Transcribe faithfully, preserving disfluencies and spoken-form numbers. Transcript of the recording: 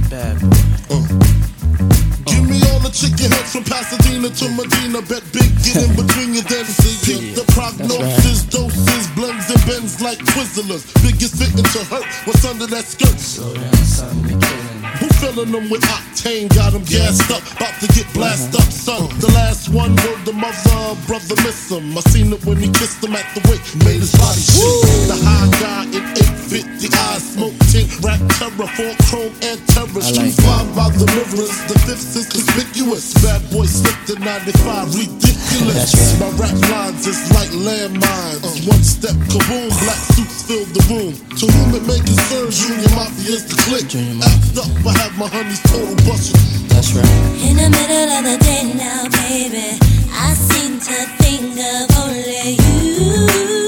bad boy. Uh. Give me all the chicken heads from Pasadena to Medina. Bet big, get in between your then. Get the prognosis, doses, blends and bends like Twizzlers. Biggest fitting to hurt what's under that skirt. Slow down, son, you're killing. Who filling them with octane? Got them gassed up, about to get blasted up, son. The last one word the mother, brother miss him. I seen it when he kissed him at the wake, made his body shake. The high guy in eight fifty eyes, smoke tint, rap terror, four chrome and terror. Street five by the mirrors, the fifth is conspicuous. Bad boy slipped to ninety-five, ridiculous. Right. My rap lines is like landmines. One step, kaboom, black suits fill the room. To whom it may concern, Junior Mafia's the click. Act up, I have my honeys total busted. That's right. In the middle of the day now, baby, I seem to think of only you.